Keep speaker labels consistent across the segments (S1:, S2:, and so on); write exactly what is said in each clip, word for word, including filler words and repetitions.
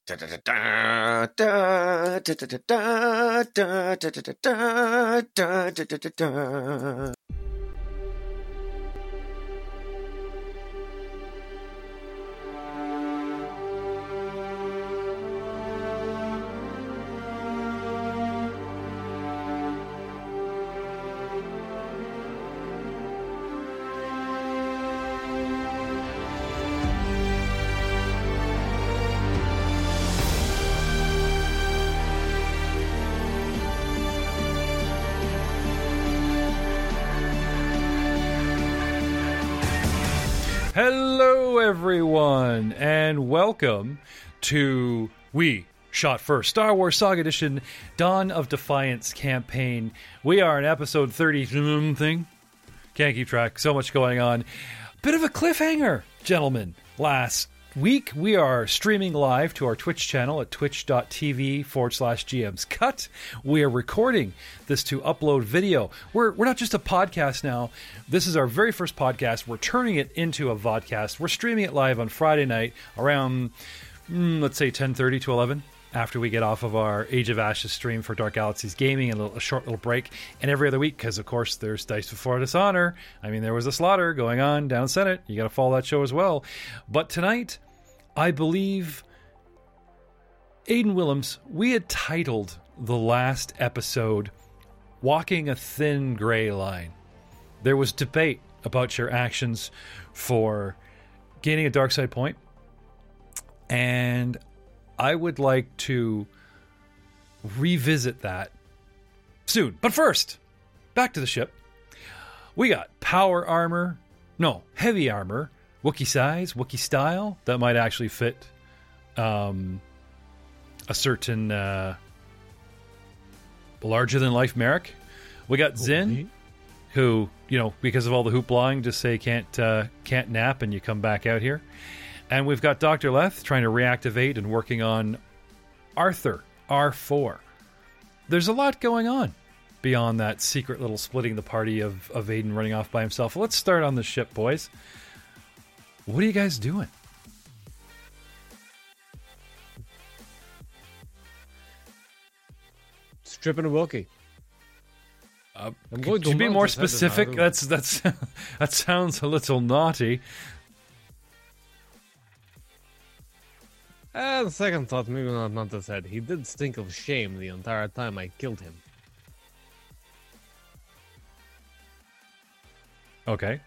S1: Hello, everyone, and welcome to We Shot First, Star Wars Saga Edition, Dawn of Defiance campaign. We are in episode thirty thing. Can't keep track. So much going on. Bit of a cliffhanger, gentlemen. Last week, we are streaming live to our Twitch channel at twitch.tv forward slash GM's Cut. We are recording this to upload video. We're we're not just a podcast now. This is our very first podcast. We're turning it into a vodcast. We're streaming it live on Friday night around, mm, let's say, ten thirty to eleven. After we get off of our Age of Ashes stream for Dark Galaxies Gaming, and a, little, a short little break, and every other week, because of course there's Dice Before Dishonor. I mean, there was a slaughter going on down Senate. You got to follow that show as well. But tonight, I believe, Aidan Willems, we had titled the last episode Walking a Thin Gray Line. There was debate about your actions for gaining a dark side point, and I would like to revisit that soon. But first, back to the ship. We got power armor, no, heavy armor, Wookiee size, Wookiee style, that might actually fit um, a certain uh, larger-than-life Merrick. We got Zin, who, you know, because of all the hoopla, just say can't uh, can't nap and you come back out here. And we've got Doctor Leth trying to reactivate and working on Arthur, R four. There's a lot going on beyond that secret little splitting the party of, of Aidan running off by himself. Let's start on the ship, boys. What are you guys doing?
S2: Stripping a Wookiee.
S1: Uh, I'm going to be more specific. That's that's that sounds a little naughty.
S2: Uh, the second thought, maybe not not as head. He did stink of shame the entire time I killed him.
S1: Okay.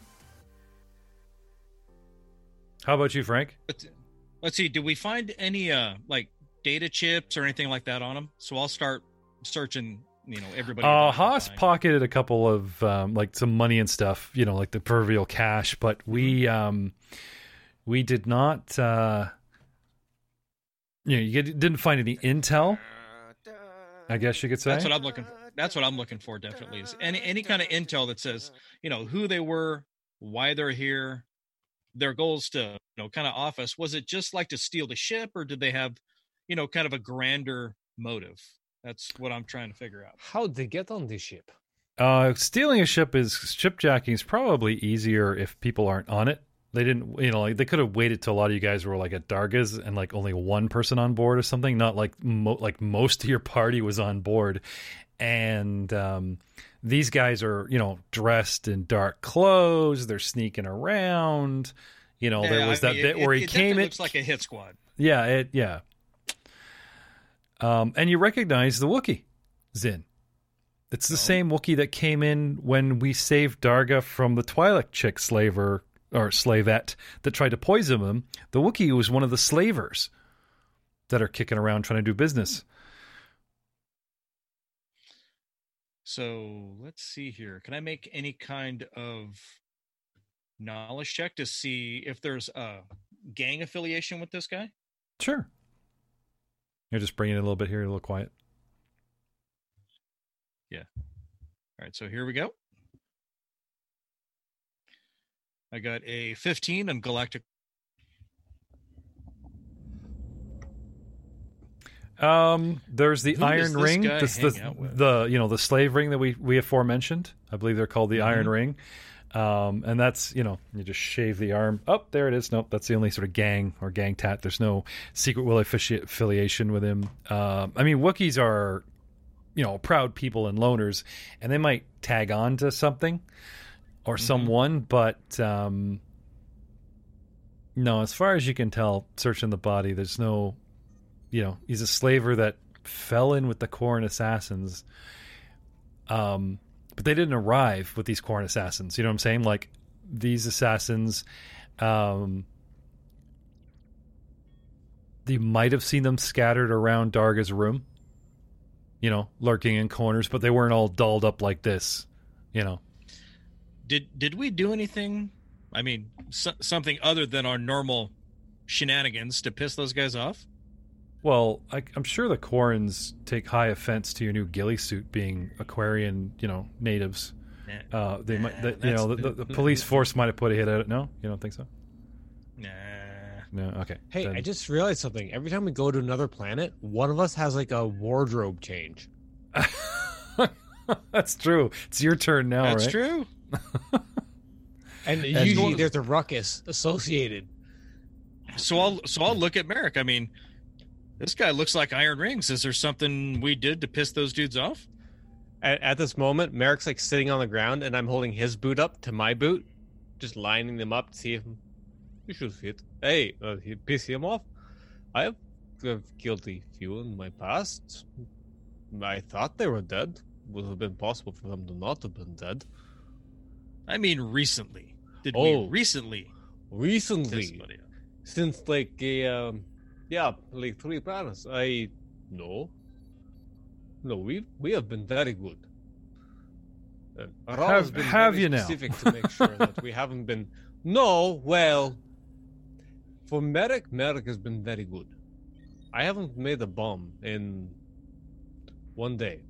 S1: How about you, Frank?
S3: Let's see. Did we find any uh like data chips or anything like that on him? So I'll start searching. You know, everybody.
S1: Uh, Haas pocketed a couple of um, like some money and stuff. You know, like the proverbial cash. But we um, we did not. Uh, you know, you get, didn't find any intel. I guess you could say
S3: that's what I'm looking for. That's what I'm looking for. Definitely is any any kind of intel that says, you know, who they were, why they're here, their goals to, you know, kind of office. Was it just like to steal the ship, or did they have, you know, kind of a grander motive? That's what I'm trying to figure out.
S2: How'd they get on this ship?
S1: Uh, stealing a ship is shipjacking is probably easier if people aren't on it. They didn't, you know, like they could have waited till a lot of you guys were like at Darga's and like only one person on board or something. Not like mo- like most of your party was on board, and um, these guys are, you know, dressed in dark clothes. They're sneaking around. You know, yeah, there was I that mean, bit it, where he
S3: it
S1: came in.
S3: Looks like a hit squad.
S1: Yeah, it yeah. Um, and you recognize the Wookiee, Zin. It's the oh. same Wookiee that came in when we saved Darga from the Twi'lek chick slaver or slavette that tried to poison him. The Wookiee was one of the slavers that are kicking around trying to do business.
S3: So let's see here. Can I make any kind of knowledge check to see if there's a gang affiliation with this guy?
S1: Sure. You're just bringing it a little bit here, a little quiet.
S3: Yeah. All right, so here we go. I got a fifteen on Galactic.
S1: Um, there's the
S3: Who
S1: Iron
S3: does this
S1: Ring,
S3: guy
S1: this,
S3: hang
S1: the,
S3: out with?
S1: the you know the slave ring that we we aforementioned. I believe they're called the
S3: Mhm.
S1: Iron Ring. Um, and that's, you know, you just shave the arm. Oh, there it is. Nope, that's the only sort of gang or gang tat. There's no secret will affici- affiliation with him. Uh, I mean, Wookiees are, you know, proud people and loners, and they might tag on to something or mm-hmm. someone, but um, no, as far as you can tell, searching the body, there's no, you know, he's a slaver that fell in with the Khorne assassins. Um, but they didn't arrive with these Khorne assassins. You know what I'm saying? Like, these assassins, um, you might have seen them scattered around Darga's room, you know, lurking in corners, but they weren't all dolled up like this, you know.
S3: Did did we do anything? I mean, so, something other than our normal shenanigans to piss those guys off?
S1: Well, I, I'm sure the Khornes take high offense to your new ghillie suit being Aquarian, you know, natives.
S3: Nah,
S1: uh, they
S3: nah,
S1: might, the, you know, the, the, the police force might have put a hit at it. No, you don't think so?
S3: Nah.
S1: No. Okay.
S2: Hey,
S1: then.
S2: I just realized something. Every time we go to another planet, one of us has like a wardrobe change.
S1: That's true. It's your turn now,
S3: That's
S1: right?
S3: true.
S2: And,
S1: And
S2: usually
S1: you-
S2: there's a ruckus associated.
S3: So I'll so I'll look at Merrick. I mean, this guy looks like Iron Rings. Is there something we did to piss those dudes off?
S2: At, at this moment, Merrick's like sitting on the ground, and I'm holding his boot up to my boot, just lining them up to see if you should fit. Hey, uh, you piss him off? I have uh, killed a few in my past. I thought they were dead. Would have been possible for them to not have been dead.
S3: I mean, recently. Did
S2: Oh.
S3: we recently piss
S2: Recently,
S3: somebody off?
S2: since like a um, yeah, like three planets. I no, no. We we have been very good. Uh, Ra's
S1: Have-
S2: been
S1: have
S2: very
S1: you now?
S2: specific to make sure that we haven't been. No, well, for Merrick, Merrick has been very good. I haven't made a bomb in one day.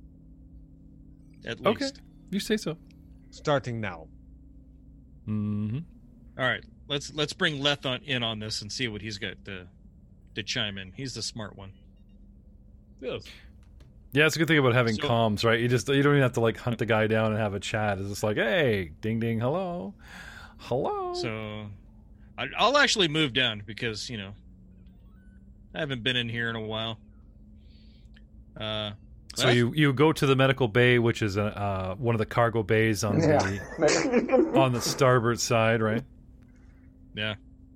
S3: At least.
S1: Okay. You say so.
S2: Starting now.
S1: Mm-hmm.
S3: All right. Let's let's bring Leth on in on this and see what he's got to to chime in. He's the smart one.
S2: Yes.
S1: Yeah, it's a good thing about having
S3: So-
S1: comms, right? You just you don't even have to like hunt the guy down and have a chat. It's just like, hey, ding ding, hello, hello.
S3: So I, I'll actually move down because you know I haven't been in here in a while. Uh,
S1: So
S3: Leth?
S1: you, you go to the medical bay, which is a, uh, one of the cargo bays on the on the starboard side, right?
S3: Yeah.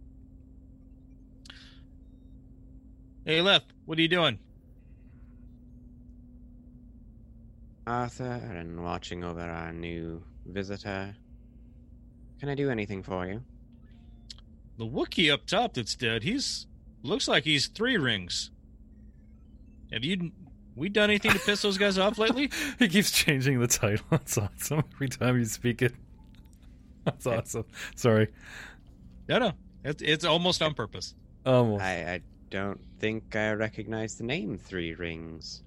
S3: Hey, Leth, what are you doing?
S4: Arthur, and watching over our new visitor. Can I do anything for you?
S3: The Wookiee up top that's dead. He's looks like he's three rings. Have you we done anything to piss those guys off lately?
S1: He keeps changing the title. That's awesome. Every time you speak it, that's awesome. Sorry,
S3: No, no, it's it's almost on purpose.
S1: almost.
S4: I, I don't think I recognize the name Three Rings.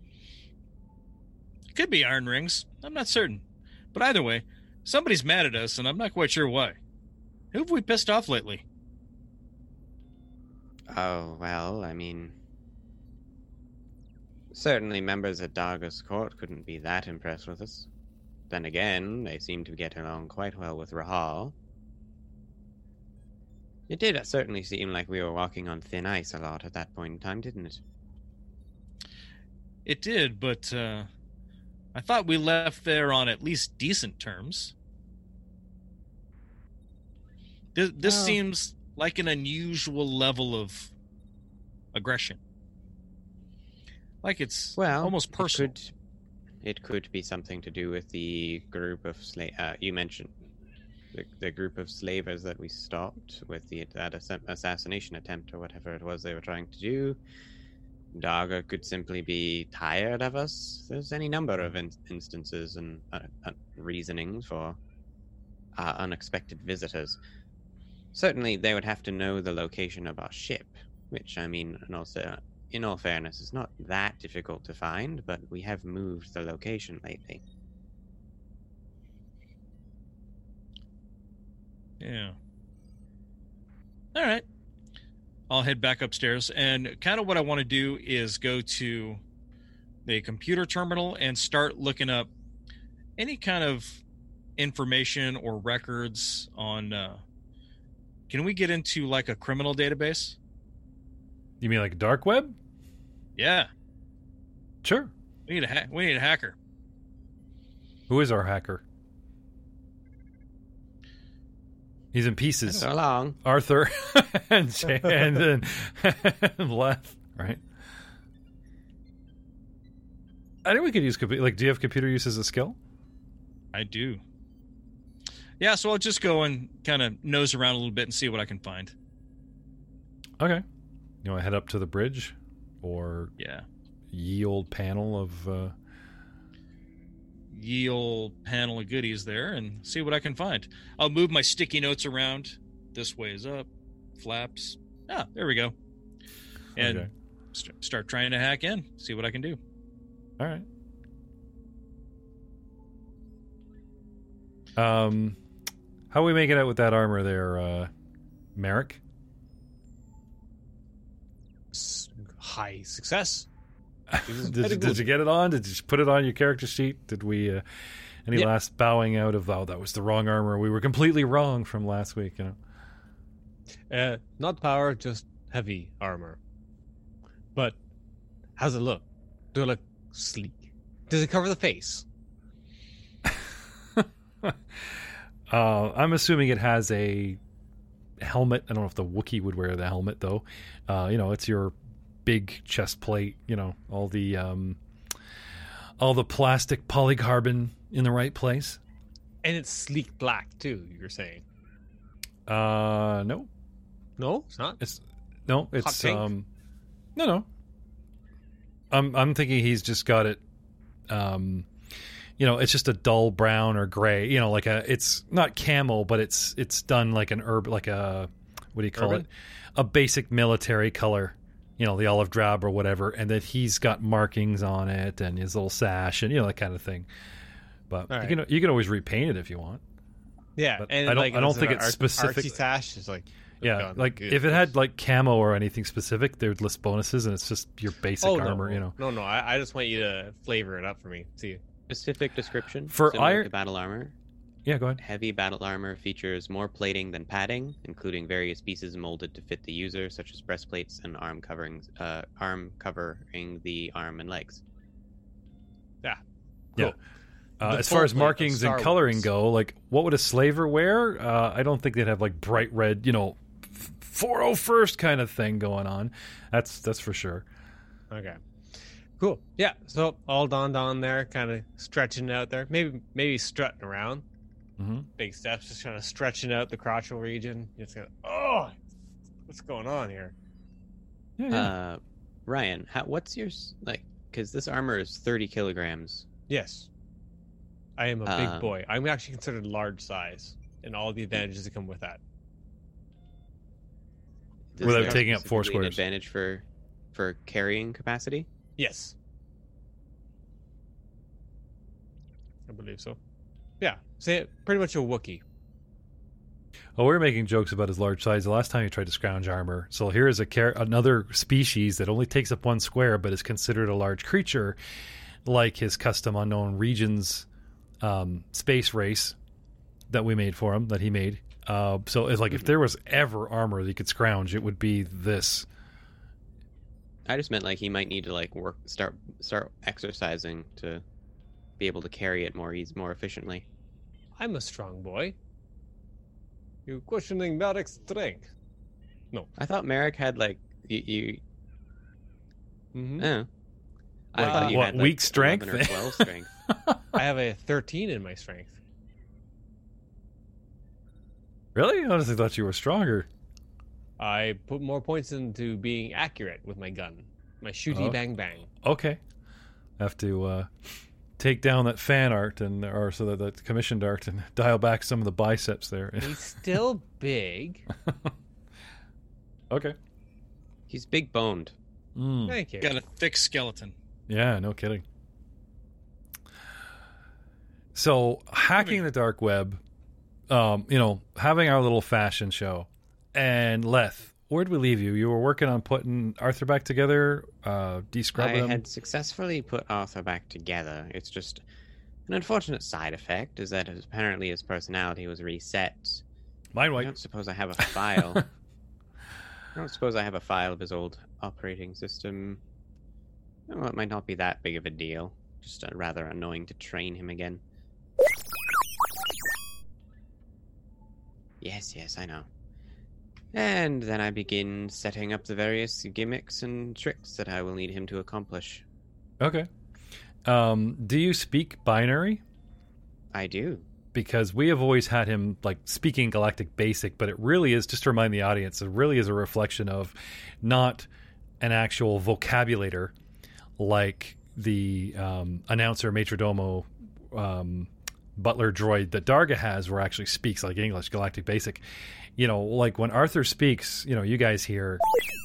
S3: Could be iron rings. I'm not certain, but either way, somebody's mad at us, and I'm not quite sure why. Who have we pissed off lately?
S4: Oh, well, I mean... Certainly members at Darga's court couldn't be that impressed with us. Then again, they seem to get along quite well with Rahal. It did certainly seem like we were walking on thin ice a lot at that point in time, didn't it?
S3: It did, but uh, I thought we left there on at least decent terms. This, this
S4: Well-
S3: seems like an unusual level of aggression. Like it's
S4: Well,
S3: almost personal.
S4: It could, it could be something to do with the group of sla- uh, you mentioned the, the group of slavers that we stopped with the that ass- assassination attempt or whatever it was they were trying to do. Darga could simply be tired of us. There's any number of in- instances and uh, uh, reasonings for our unexpected visitors. Certainly, they would have to know the location of our ship, which I mean, and also. In all fairness, it's not that difficult to find, but we have moved the location lately.
S3: Yeah. All right. I'll head back upstairs, and kind of what I want to do is go to the computer terminal and start looking up any kind of information or records on? Uh, can we get into like a criminal database?
S1: You mean like dark web?
S3: Yeah,
S1: Sure.
S3: we need a ha- we need a hacker.
S1: Who is our hacker? He's in pieces.
S4: So long.
S1: Arthur and Jay, and then and Leth, right? I think we could use computer. Like, do you have computer use as a skill?
S3: I do. Yeah, so I'll just go and kind of nose around a little bit and see what I can find.
S1: Okay. You want to head up to the bridge, or
S3: Yeah.
S1: ye old panel of? Uh...
S3: Ye old panel of goodies there and see what I can find. I'll move my sticky notes around. This way is up. Flaps. Ah, there we go. And
S1: Okay.
S3: st- start trying to hack in. See what I can do.
S1: All right. Um, how are we making out with that armor there, uh, Merrick?
S2: S- high success.
S1: did, you, did you get it on? Did you just put it on your character sheet? Did we? Uh, any
S2: Yeah.
S1: last bowing out of? Oh, that was the wrong armor. We were completely wrong from last week. You know.
S2: Uh, not power, just heavy armor. But how's it look? Do it look sleek? Does it cover the face?
S1: Uh, I'm assuming it has a helmet. I don't know if the Wookiee would wear the helmet though. Uh, you know, it's your big chest plate. You know, all the um, all the plastic polycarbon in the right place.
S2: And it's sleek black too, you're saying?
S1: Uh, no,
S2: No, it's not.
S1: it's no, it's
S2: pink?
S1: um, no, no. I'm I'm thinking he's just got it. Um, you know, it's just a dull brown or gray. You know, like a it's not camo, but it's it's done like an herb, like a what do you call
S2: Urban?
S1: it? A basic military color. You know, the olive drab or whatever, and then he's got markings on it and his little sash and you know that kind of thing. But
S2: All
S1: you can you can always repaint it if you want.
S2: Yeah,
S1: But
S2: and
S1: I don't-
S2: like,
S1: I don't
S2: it's
S1: think
S2: an
S1: it's
S2: ar-
S1: specific-
S2: Artsy sash is like
S1: Yeah,
S2: done
S1: like
S2: good.
S1: if it had like camo or anything specific, there'd list bonuses, and it's just your basic
S2: oh, no,
S1: armor. You know,
S2: no, no. I, I just want you to flavor it up for me. See,
S4: Specific description
S1: For
S4: similar
S1: iron-
S4: to battle armor.
S1: yeah. Go ahead.
S4: Heavy battle armor features more plating than padding, including various pieces molded to fit the user, such as breastplates and arm coverings, uh, arm covering the arm and legs.
S2: yeah,
S1: Yeah. Uh,
S2: The
S1: as far
S2: full
S1: as
S2: plate of
S1: markings and
S2: Star
S1: coloring
S2: Wars.
S1: go, like what would a slaver wear? Uh, I don't think they'd have like bright red, you know, four oh first kind of thing going on. That's that's for sure.
S2: okay, cool. Yeah, so all donned on there, kind of stretching out there. Maybe maybe strutting around.
S1: Mm-hmm.
S2: Big steps, just kind of stretching out the crotchal region. It's gonna. Oh, what's going on here?
S1: Yeah, yeah.
S4: Uh, Ryan, how, what's your s- like? Because this armor is thirty kilograms.
S2: Yes, I am a big
S4: Um,
S2: boy. I'm actually considered large size, and all the advantages that come with that.
S4: Does
S1: Without
S4: it have
S1: taking up four
S4: specifically an
S1: squares.
S4: advantage for for carrying capacity.
S2: Yes, I believe so. Yeah, say it, pretty much a Wookiee.
S1: Well, we were making jokes about his large size the last time he tried to scrounge armor. So here is a char- another species that only takes up one square, but is considered a large creature, like his custom unknown regions um, space race that we made for him, that he made. Uh, so it's like if there was ever armor that he could scrounge, it would be this.
S4: I just meant like he might need to like work start start exercising to be able to carry it more easy, more efficiently.
S2: I'm a strong boy. You questioning Merrick's strength?
S4: I thought Merrick had like you. you
S2: Mm-hmm.
S4: oh. I
S2: Well,
S4: thought you
S1: what,
S4: had like
S1: weak strength?
S4: eleven or twelve strength.
S2: I have a thirteen in my strength.
S1: Really? I honestly thought you were stronger.
S2: I put more points into being accurate with my gun. My shooty
S1: Oh.
S2: bang bang.
S1: Okay. Have to uh, take down that fan art and or so that, that commissioned art and dial back some of the biceps there.
S2: He's still big.
S1: Okay.
S4: He's big boned.
S1: Mm.
S2: Thank you.
S3: Got a thick skeleton.
S1: Yeah, no kidding. So hacking the dark web, um, you know, having our little fashion show, and Leth, where'd we leave you? You were working on putting Arthur back together, uh,
S4: I
S1: descrubbing him.
S4: had successfully put Arthur back together. It's just An unfortunate side effect is that apparently his personality was reset.
S1: Mine
S4: I
S1: white.
S4: don't suppose I have a file. I don't suppose I have a file of his old operating system. Well, it might not be that big of a deal. Just uh, rather annoying to train him again. Yes, yes, I know. And then I begin setting up the various gimmicks and tricks that I will need him to accomplish.
S1: Okay. Um, do you speak binary?
S4: I do.
S1: Because we have always had him like speaking Galactic Basic, but it really is, just to remind the audience, it really is a reflection of not an actual vocabulator like the um, announcer Majordomo um, butler droid that Darga has, where actually speaks like English, Galactic Basic. You know, like when Arthur speaks, you know, you guys hear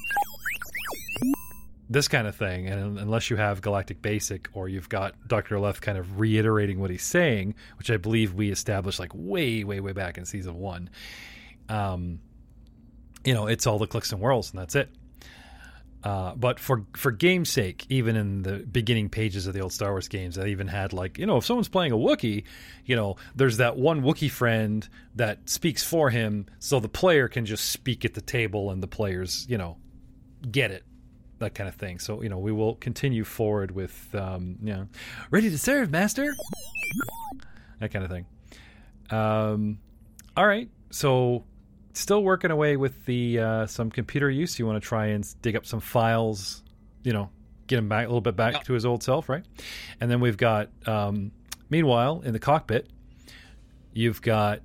S1: this kind of thing, and unless you have Galactic Basic or you've got Doctor Leth kind of reiterating what he's saying, which I believe we established like way, way, way back in season one, um, you know, it's all the clicks and whirls, and that's it. Uh, but for for game's sake, even in the beginning pages of the old Star Wars games, I even had like, you know, if someone's playing a Wookiee, you know, there's that one Wookiee friend that speaks for him, so the player can just speak at the table and the players, you know, get it. That kind of thing. So, you know, we will continue forward with, um, you know, ready to serve, master. That kind of thing. Um, all right. So, still working away with the uh, some computer use. You want to try and dig up some files, you know, get him back a little bit back
S3: Yeah.
S1: to his old self, right? And then we've got, um, meanwhile, in the cockpit, you've got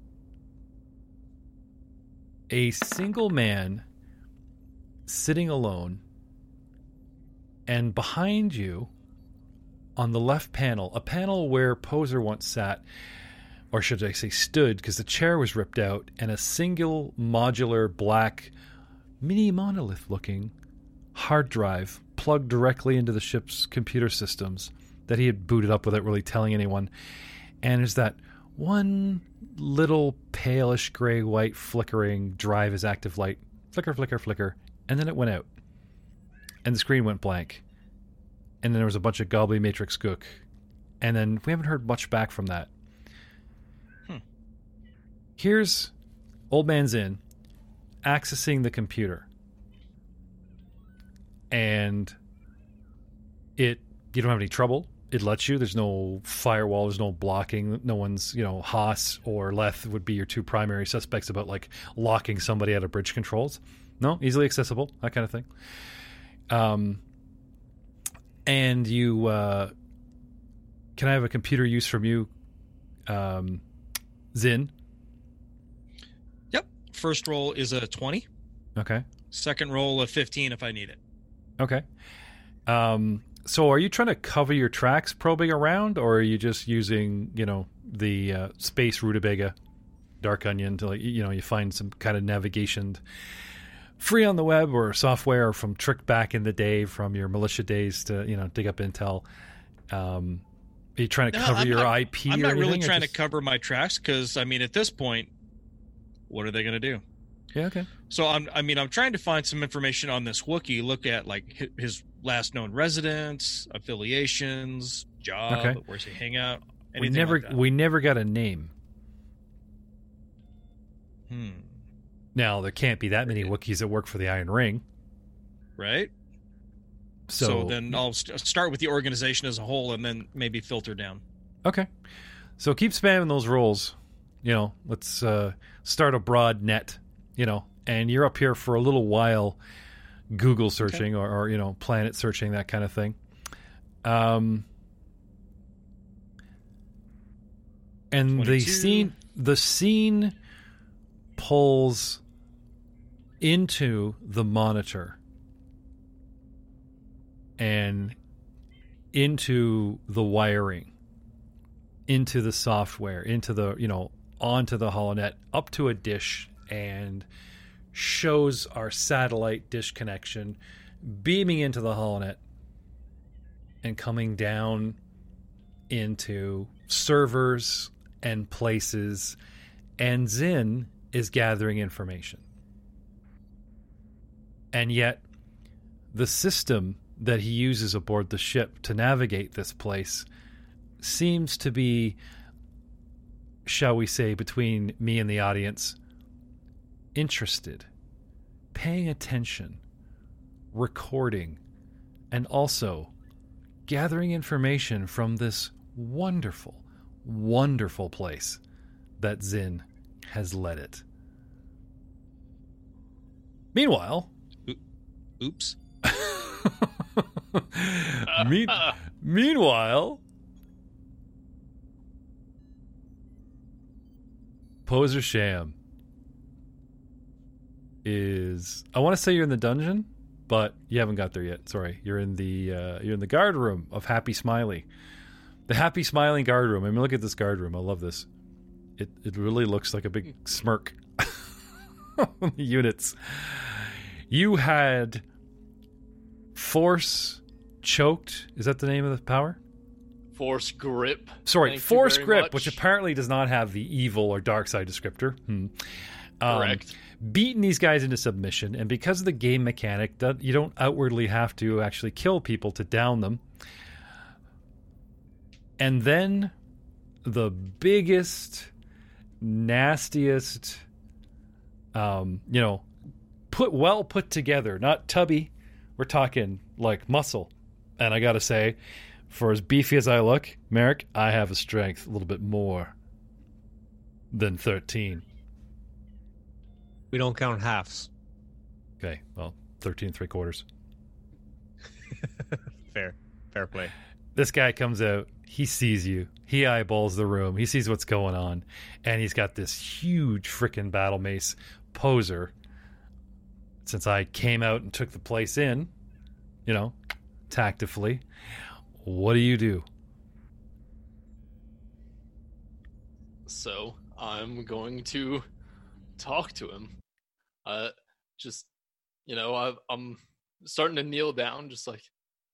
S1: a single man sitting alone. And behind you, on the left panel, a panel where Poser once sat, or should I say stood, because the chair was ripped out, and a single modular black mini monolith-looking hard drive plugged directly into the ship's computer systems that he had booted up without really telling anyone. And there's that one little palish gray-white flickering drive as active light. Flicker, flicker, flicker. And then it went out. And the screen went blank. And then there was a bunch of gobbly matrix gook. And then we haven't heard much back from that.
S3: Hmm.
S1: Here's Old Man Zin accessing the computer. And it, you don't have any trouble. It lets you. There's no firewall. There's no blocking. No one's, you know, Haas or Leth would be your two primary suspects about like locking somebody out of bridge controls. No, easily accessible, that kind of thing. Um, and you, uh, can I have a computer use from you, um, Zin?
S3: Yep. First roll is a twenty.
S1: Okay.
S3: Second roll a fifteen if I need it.
S1: Okay. Um, so are you trying to cover your tracks probing around, or are you just using, you know, the uh, space rutabaga dark onion to, like, you know, you find some kind of navigation free on the web or software or from trick back in the day from your militia days to, you know, dig up intel? Um, are you trying to
S3: No,
S1: cover
S3: I'm
S1: your
S3: not-
S1: I P?
S3: I'm
S1: or
S3: not really
S1: anything, or
S3: trying
S1: just-
S3: to cover my tracks because, I mean, at this point, what are they going to do?
S1: Yeah, okay.
S3: So I'm, I mean, I'm trying to find some information on this Wookiee. Look at like hi- his last known residence, affiliations, job,
S1: Okay.
S3: where's he hang out.
S1: We
S3: anything
S1: never
S3: like that.
S1: we never got a name.
S3: Hmm.
S1: Now there can't be that many Wookiees that work for the Iron Ring.
S3: Right.
S1: So,
S3: So, then I'll st- start with the organization as a whole, and then maybe filter down.
S1: okay. So keep spamming those rolls. You know, let's uh, start a broad net. You know, and you're up here for a little while, Google searching or, or you know, planet searching, that kind of thing. Um, and the
S3: twenty-two.
S1: scene, the scene pulls into the monitor and into the wiring, into the software, into the, you know, onto the HoloNet, up to a dish, and shows our satellite dish connection beaming into the HoloNet and coming down into servers and places, and Zin is gathering information. And yet, the system that he uses aboard the ship to navigate this place seems to be, shall we say, between me and the audience, interested, paying attention, recording, and also gathering information from this wonderful, wonderful place that Zin has led it. Meanwhile...
S3: Oops.
S1: Me- meanwhile... Poser Sham is... I want to say you're in the dungeon, but you haven't got there yet. Sorry. You're in the uh, you're in the guard room of Happy Smiley. The Happy Smiling guard room. I mean, look at this guard room. I love this. It it really looks like a big smirk. Units. You had Force Choked. Is that the name of the power?
S5: Force Grip.
S1: Sorry,
S5: Thank
S1: Force
S5: you very
S1: Grip,
S5: much.
S1: which apparently does not have the evil or dark side descriptor. Hmm. Um,
S5: Correct.
S1: Beating these guys into submission, and because of the game mechanic, that you don't outwardly have to actually kill people to down them. And then the biggest, nastiest, um, you know, put well put together, not tubby. We're talking like muscle. And I gotta say, for as beefy as I look, Merrick, I have a strength a little bit more than thirteen.
S2: We don't count halves.
S1: Okay, well, thirteen and three quarters.
S2: Fair. Fair play.
S1: This guy comes out, he sees you, he eyeballs the room, he sees what's going on, and he's got this huge freaking battle mace. Poser, since I came out and took the place in, you know, tactfully, what do you do?
S5: So I'm going to talk to him. Uh, just, you know, I, I'm starting to kneel down, just like,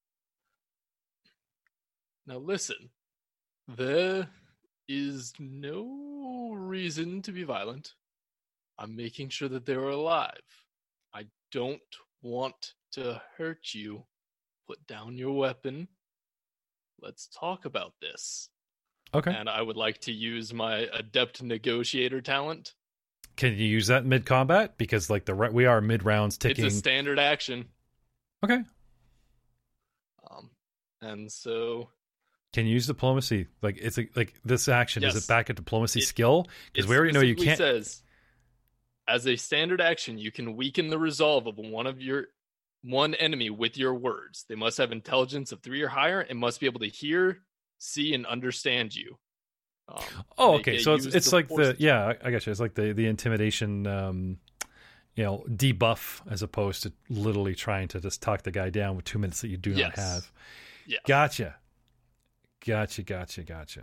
S5: now listen, there is no reason to be violent. I'm making sure that they're alive. I don't want to hurt you. Put down your weapon. Let's talk about this.
S1: Okay.
S5: And I would like to use my adept negotiator talent.
S1: Can you use that mid combat? Because like the re- we are mid rounds ticking.
S5: It's a standard action.
S1: Okay.
S5: Um, and so
S1: Can you use diplomacy? Like it's a, like this action is
S5: Yes.
S1: it back a diplomacy
S5: It-
S1: skill? Because
S5: it
S1: we already know you
S5: specifically
S1: can't.
S5: says, as a standard action, you can weaken the resolve of one of your one enemy with your words. They must have intelligence of three or higher and must be able to hear, see, and understand you. Um,
S1: Oh,
S5: they
S1: okay.
S5: get
S1: So it's
S5: used
S1: it's
S5: to
S1: like
S5: force-
S1: the yeah, I, I got you. It's like the the intimidation, um, you know, debuff as opposed to literally trying to just talk the guy down with two minutes that you do
S5: Yes.
S1: not have.
S5: Yes.
S1: Gotcha. Gotcha. Gotcha. Gotcha.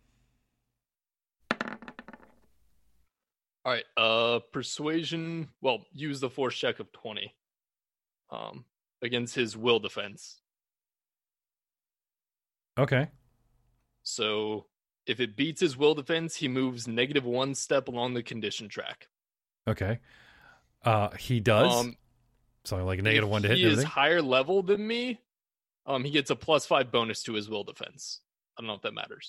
S5: All right. Uh, persuasion. Well, use the force check of twenty. Um, against his will defense.
S1: Okay.
S5: So if it beats his will defense, he moves negative one step along the condition track.
S1: Okay. Uh, he does.
S5: Um,
S1: so like a negative
S5: if
S1: one to hit.
S5: He
S1: and
S5: is
S1: everything?
S5: higher level than me. Um, he gets a plus five bonus to his will defense. I don't know if that matters.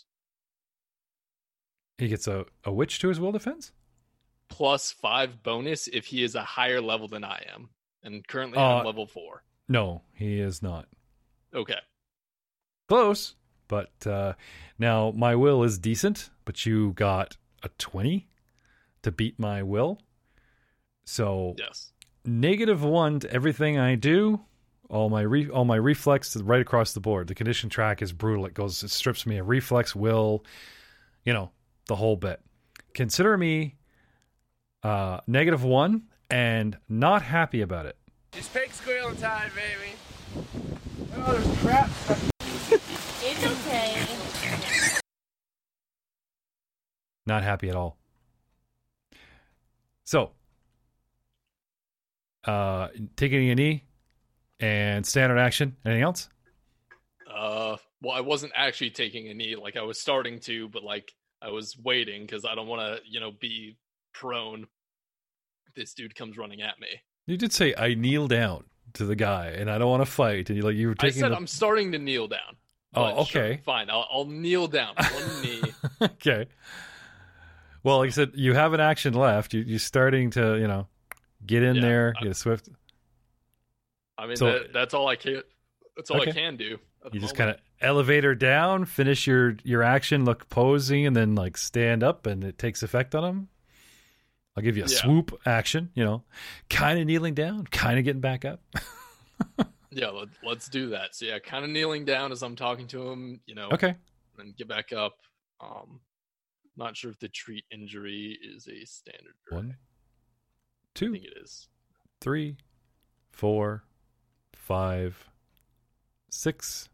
S1: He gets a a witch to his will defense.
S5: Plus five bonus if he is a higher level than I am, and currently
S1: Uh,
S5: I'm level four.
S1: No, he is not.
S5: Okay.
S1: Close, but uh, now my will is decent, but you got a twenty to beat my will. So
S5: Yes.
S1: negative one to everything I do. All my re- all my reflex is right across the board. The condition track is brutal. It goes, it strips me of reflex, will, you know, the whole bit. Consider me uh, negative one and not happy about it.
S6: It's pig squeal time, baby. Oh, there's crap.
S7: It's okay.
S1: Not happy at all. So, uh, taking a knee and standard action. Anything else?
S5: Uh, well, I wasn't actually taking a knee. Like I was starting to, but like I was waiting because I don't want to, you know, be prone. This dude comes running at me.
S1: You did say I kneel down to the guy and I don't want to fight. And you like you were
S5: I
S1: taking.
S5: said
S1: the...
S5: I'm starting to kneel down.
S1: Oh,
S5: But sure,
S1: okay.
S5: fine. I'll, I'll kneel down. One knee.
S1: Okay. Well, like I said, you have an action left. You, you're starting to, you know, get in
S5: Yeah,
S1: there,
S5: I-
S1: get a swift.
S5: I mean,
S1: So-
S5: that, that's all I can. That's all
S1: Okay.
S5: I can do. at
S1: You
S5: the
S1: just kind
S5: moment.
S1: of elevator down, finish your your action, look posing, and then like stand up, and it takes effect on him. I'll give you a
S5: Yeah.
S1: swoop action. You know, kind of kneeling down, kind of getting back up.
S5: Yeah, let, let's do that. So yeah, kind of kneeling down as I'm talking to him. You know,
S1: Okay.
S5: and get back up. Um, not sure if the treat injury is a standard. or-
S1: One,
S5: I
S1: two,
S5: think it is.
S1: three, four, five, six,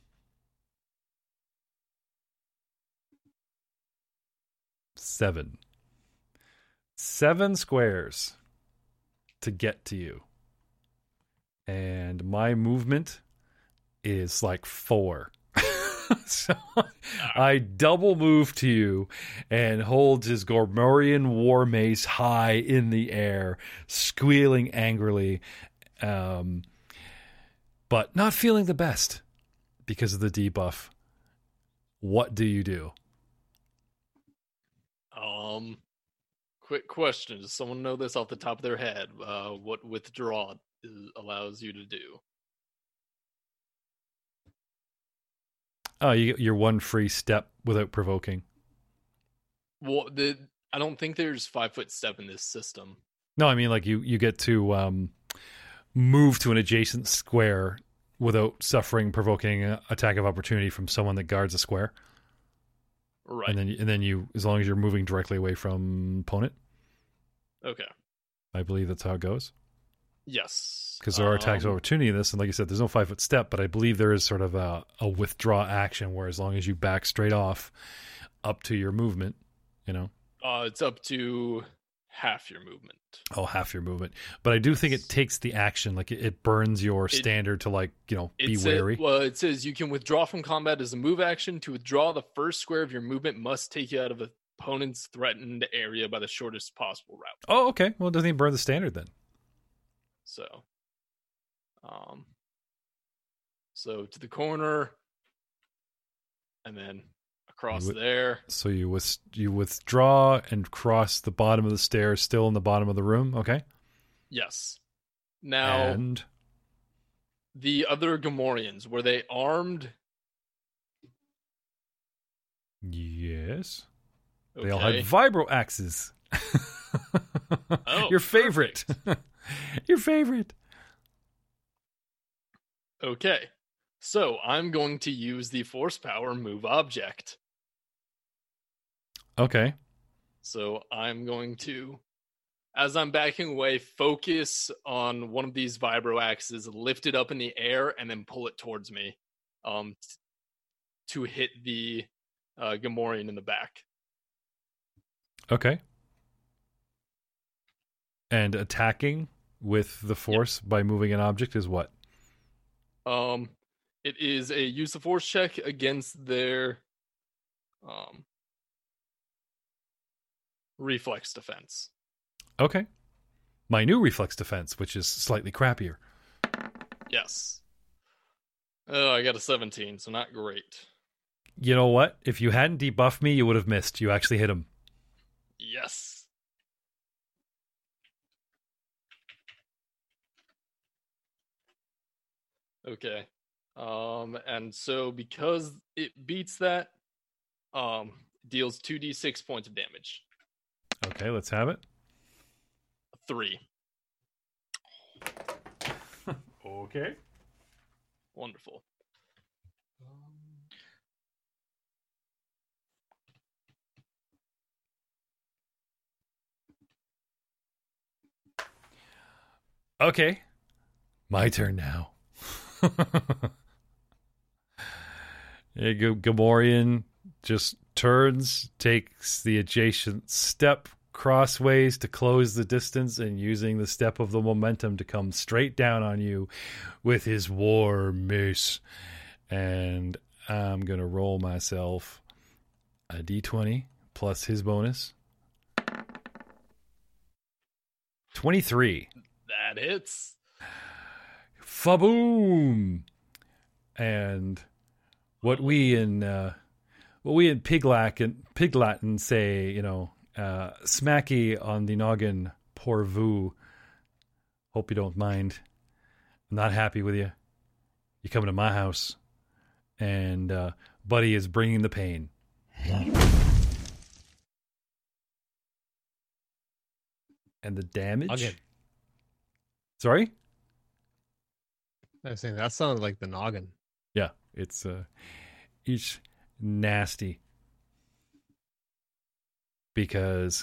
S1: seven. Seven squares to get to you. And my movement is like four. So I double move to you and holds his Gormorian war mace high in the air, squealing angrily, um, but not feeling the best because of the debuff. What do you do?
S5: Um, quick question: does someone know this off the top of their head? Uh, what withdraw is, allows you to do?
S1: Oh, you get your one free step without provoking.
S5: Well, the I don't think there's five foot step in this system.
S1: No, I mean like you, you get to um, move to an adjacent square without suffering provoking a attack of opportunity from someone that guards a square.
S5: Right.
S1: And then and then you, as long as you're moving directly away from opponent,
S5: Okay.
S1: I believe that's how it goes.
S5: Yes.
S1: Because there are attacks of
S5: Um,
S1: opportunity in this, and like you said, there's no five foot step, but I believe there is sort of a, a withdraw action where as long as you back straight off up to your movement, you know,
S5: Uh, it's up to half your movement.
S1: oh, half your movement. But I do think it
S5: Yes.
S1: takes the action, like it, it burns your
S5: It-
S1: standard to like, you know, be
S5: It sa-
S1: wary.
S5: well, it says you can withdraw from combat as a move action. To withdraw, the first square of your movement must take you out of the opponent's threatened area by the shortest possible route.
S1: Oh, okay. Well, it doesn't even burn the standard then.
S5: So, um, so to the corner, and then across
S1: would-
S5: there.
S1: So you with, you withdraw and cross the bottom of the stairs, still in the bottom of the room. Okay.
S5: Yes. Now,
S1: And
S5: the other Gamorreans, were they armed?
S1: yes,
S5: Okay.
S1: they all had vibro axes.
S5: Oh,
S1: Your favorite. Your favorite.
S5: Okay. So I'm going to use the force power move object.
S1: Okay.
S5: So I'm going to, as I'm backing away, focus on one of these vibro axes, lift it up in the air, and then pull it towards me, um, t- to hit the uh, Gamorrean in the back.
S1: Okay. And attacking with the force by moving an object is what?
S5: Um, it is a use of force check against their um reflex defense.
S1: Okay. My new reflex defense, which is slightly crappier.
S5: Yes. Oh, I got a seventeen, so not great.
S1: You know what? If you hadn't debuffed me, you would have missed. You actually hit him.
S5: Yes. Okay. Um, and so because it beats that, um, deals two d six points of damage.
S1: Okay, let's have it.
S5: Three.
S1: Okay.
S5: Wonderful.
S1: Okay. My turn now. Yeah, G- Gamorrean just turns, takes the adjacent step crossways to close the distance, and using the step of the momentum to come straight down on you with his war mace. And I'm going to roll myself a d twenty plus his bonus. twenty-three.
S5: That hits.
S1: Faboom! And what we in uh, what we in Pig Latin, Pig Latin say, you know, uh, smacky on the noggin, pour vous. Hope you don't mind. I'm not happy with you. You coming to my house, and uh, Buddy is bringing the pain. And the damage.
S2: Noggin.
S1: Sorry?
S2: I was saying that sounded like the noggin.
S1: Yeah, it's uh, each nasty because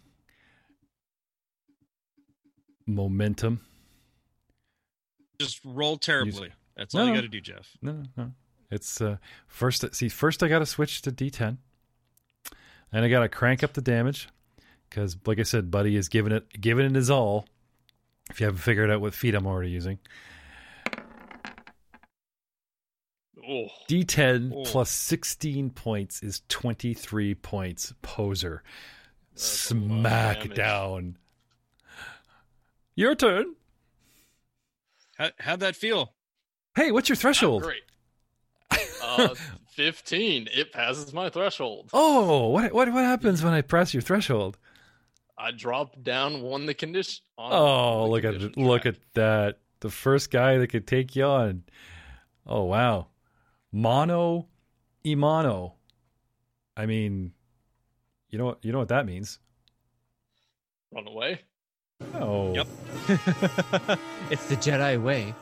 S1: momentum.
S3: Just roll terribly. That's
S1: No,
S3: all you
S1: no.
S3: got to do, Jeff.
S1: No, no, no. It's uh, first. See, first I got to switch to D ten, and I got to crank up the damage because, like I said, Buddy is giving it, giving it his all. If you haven't figured out what feat I'm already using,
S5: Oh,
S1: D ten
S3: Oh.
S1: plus sixteen points is twenty-three points. Poser,
S5: That's a lot of
S1: smack
S5: damage.
S1: down. Your turn.
S3: How, how'd that feel?
S1: Hey, what's your threshold?
S5: great. Uh, fifteen. It passes my threshold.
S1: Oh, what what what happens when I press your threshold?
S5: I dropped down one the condition. On
S1: Oh,
S5: the
S1: look at
S5: condition
S1: it. Look
S5: track.
S1: at that. The first guy that could take you on. Oh, wow. Mono Imano. I mean, you know what you know what that means.
S5: Run away.
S1: Oh.
S3: Yep.
S2: It's the Jedi way.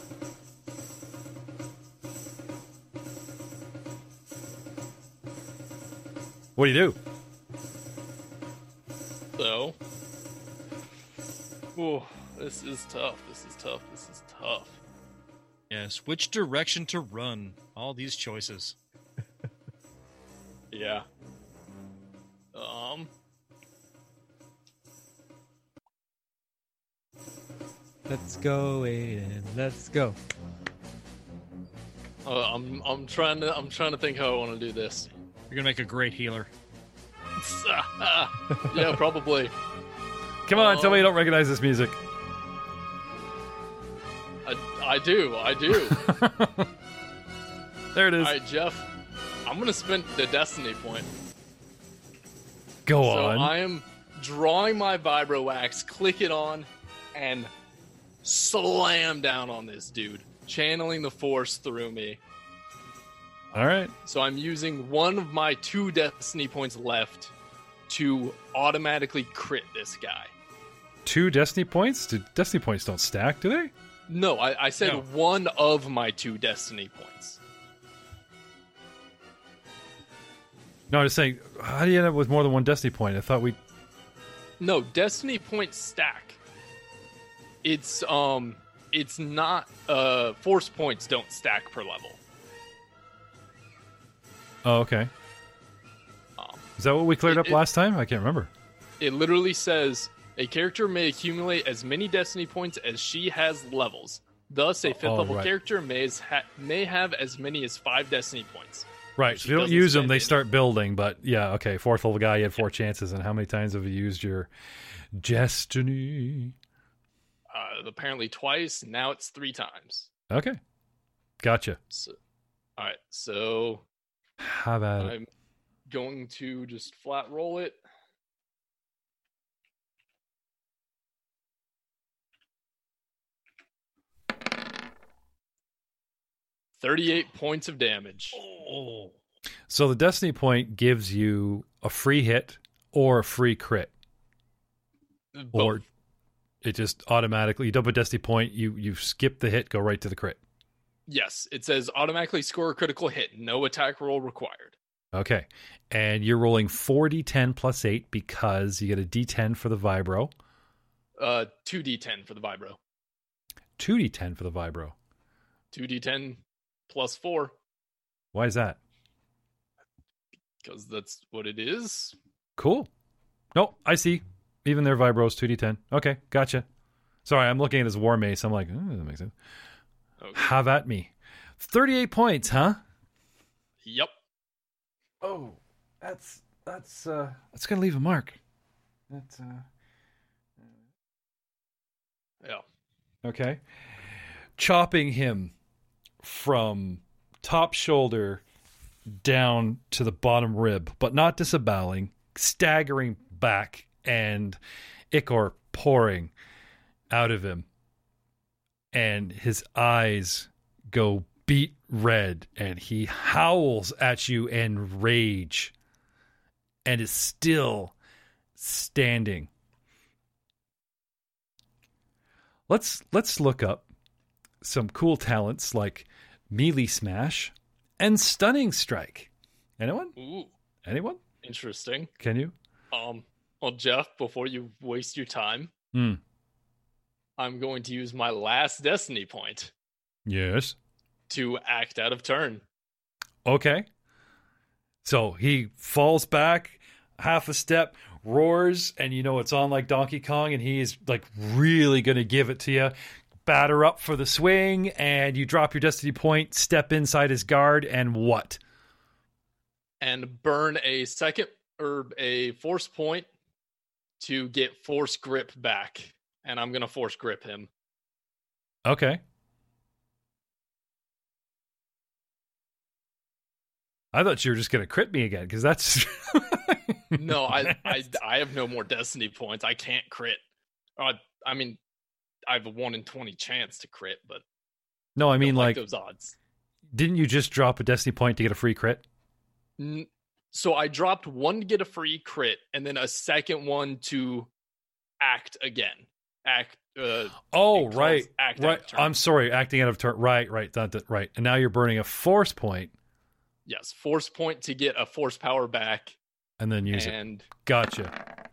S1: What do you do?
S5: So, oh, this is tough. This is tough. This is tough.
S3: Yes. Which direction to run? All these choices.
S5: Yeah. Um.
S2: Let's go, Aiden. Let's go.
S5: Uh, I'm I'm trying to I'm trying to think how I want to do this.
S3: You're gonna make a great healer.
S5: Yeah, probably.
S1: Come on, tell me you
S5: Um,
S1: don't recognize this music.
S5: I, I do. I do.
S1: There it is.
S5: All right, Jeff. I'm gonna spend the destiny point.
S1: Go
S5: So
S1: on.
S5: I am drawing my vibro axe, click it on, and slam down on this dude, channeling the force through me.
S1: All right.
S5: So I'm using one of my two destiny points left to automatically crit this guy.
S1: Two destiny points? Do destiny points don't stack, do they?
S5: No, I, I said
S3: No.
S5: one of my two destiny points.
S1: No, I'm just saying, how do you end up with more than one destiny point? I thought we
S5: No, destiny points stack. It's um it's not uh force points don't stack per level.
S1: Oh, okay.
S5: Um,
S1: Is that what we cleared
S5: It-
S1: up
S5: it-
S1: last time? I can't remember.
S5: It literally says a character may accumulate as many destiny points as she has levels. Thus, a fifth
S1: Oh,
S5: level
S1: right.
S5: character may, as ha- may have as many as five destiny points.
S1: Right.
S5: She
S1: So if you don't
S5: doesn't
S1: use them,
S5: spend
S1: they
S5: any.
S1: start building. But yeah, okay. Fourth level guy, you had four chances. And how many times have you used your destiny?
S5: Uh, apparently twice. Now it's three times.
S1: Okay. Gotcha.
S5: So, all right. So
S1: How about it?
S5: I'm going to just flat roll it. Thirty-eight points of damage.
S3: Oh.
S1: So the destiny point gives you a free hit or a free crit. Or
S5: Both.
S1: it just automatically, you dump a destiny point, you, you skip the hit, go right to the crit.
S5: Yes, it says automatically score a critical hit. No attack roll required.
S1: Okay. And you're rolling four d ten plus eight because you get a d ten for the vibro,
S5: Uh, two d ten for the vibro.
S1: two d ten for the vibro.
S5: two d ten plus four,
S1: Why is that?
S5: because that's what it is.
S1: Cool. Nope, I see. Even their vibros, two d ten. Okay, gotcha. Sorry, I'm looking at his war mace. I'm like, oh, that makes sense.
S5: Okay.
S1: Have at me. thirty-eight points, huh?
S5: Yep.
S1: Oh, that's that's uh that's gonna leave a mark. That's uh
S5: Yeah.
S1: okay. Chopping him from top shoulder down to the bottom rib, but not disaboweling, staggering back, and ichor pouring out of him. And his eyes go beet red, and he howls at you in rage and is still standing. Let's let's look up some cool talents like Melee Smash and Stunning Strike. Anyone?
S5: Ooh,
S1: Anyone?
S5: interesting.
S1: Can you?
S5: Um, well, Jeff, before you waste your time,
S1: Hmm.
S5: I'm going to use my last destiny point
S1: Yes.
S5: to act out of turn.
S1: Okay. So he falls back half a step, roars, and you know it's on like Donkey Kong, and he is like really going to give it to you. Batter up for the swing, and you drop your destiny point, step inside his guard, and what?
S5: And burn a second or a force point to get force grip back. And I'm going to force grip him.
S1: Okay. I thought you were just going to crit me again, because that's...
S5: No, I, I I have no more destiny points. I can't crit. Uh, I mean, I have a one in twenty chance to crit, but
S1: No, I
S5: I
S1: mean,
S5: don't
S1: like,
S5: like those odds.
S1: didn't you just drop a destiny point to get a free crit?
S5: N- So I dropped one to get a free crit, and then a second one to act again. Act. Uh,
S1: Oh,
S5: it calls
S1: right.
S5: act out
S1: Right.
S5: of turn.
S1: I'm sorry, acting out of turn. Right, right, that, that, right. And now you're burning a force point,
S5: yes, force point to get a force power back,
S1: and then use it.
S5: and
S1: Gotcha.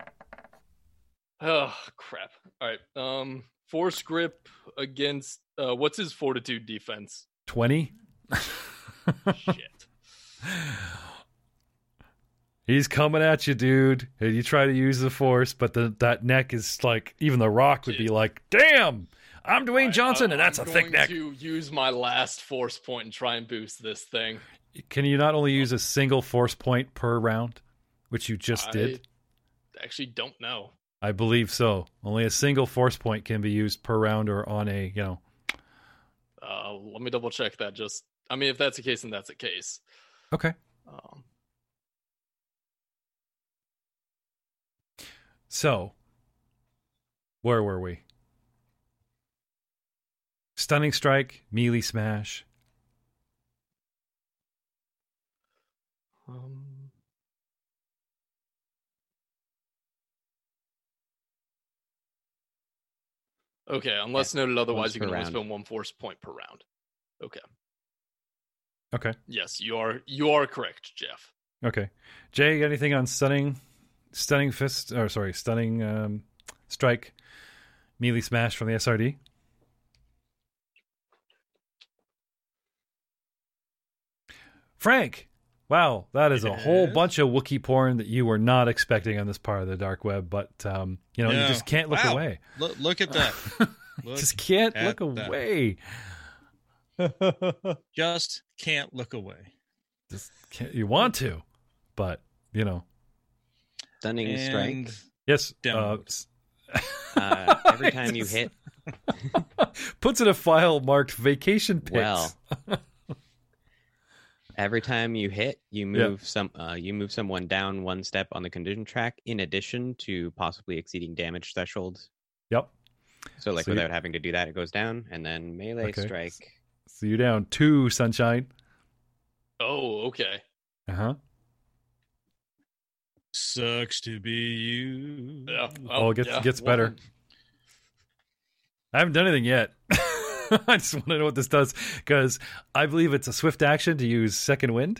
S5: oh crap! All right, um, force grip against uh, what's his fortitude defense?
S1: twenty?
S5: Shit.
S1: He's coming at you, dude. And you try to use the force, but the, that neck is like, even the Rock would be
S5: Dude.
S1: like, damn, I'm Dwayne
S5: I-
S1: Johnson,
S5: I-
S1: and that's
S5: I'm
S1: a thick neck.
S5: going to use my last force point and try and boost this thing.
S1: Can you not only use a single force point per round, which you just did?
S5: I actually don't know.
S1: I believe so. Only a single force point can be used per round or on a, you know.
S5: Uh, let me double check that. Just, I mean, if that's the case, then that's the case.
S1: Okay.
S5: Um,
S1: So, where were we? Stunning Strike, Melee Smash.
S5: um, okay, unless noted otherwise,
S4: Once
S5: you can
S4: per
S5: only
S4: round.
S5: spend one force point per round. Okay.
S1: Okay.
S5: Yes, you are. You are correct, Jeff.
S1: Okay. Jay, anything on Stunning Stunning Fist, or sorry, Stunning um, Strike, Melee Smash from the S R D? Frank! Wow, that is a whole
S3: Yes?
S1: bunch of Wookiee porn that you were not expecting on this part of the dark web, but, um, you know, you
S3: Yeah.
S1: just can't look
S3: Wow.
S1: away.
S3: Look, look at that. Look
S1: just can't
S3: at
S1: look
S3: that.
S1: away.
S3: Just can't look away.
S1: Just can't, you want to, but, you know.
S4: Stunning
S3: And
S4: strike.
S1: Yes. Uh,
S3: Download.
S1: s-
S4: Uh, every time you hit,
S1: puts in a file marked vacation pics.
S4: well, every time you hit, you
S1: Yeah.
S4: move some. Uh, you move someone down one step on the condition track, in addition to possibly exceeding damage thresholds.
S1: Yep.
S4: So, like,
S1: So you-
S4: without having to do that, it goes down, and then melee
S1: Okay.
S4: strike.
S1: So you're down two, Sunshine.
S5: Oh, okay.
S1: Uh huh.
S3: Sucks to be you.
S5: Yeah.
S1: Oh, it gets-
S5: yeah.
S1: gets
S5: Well,
S1: better. I haven't done anything yet. I just want to know what this does because I believe it's a swift action to use Second Wind.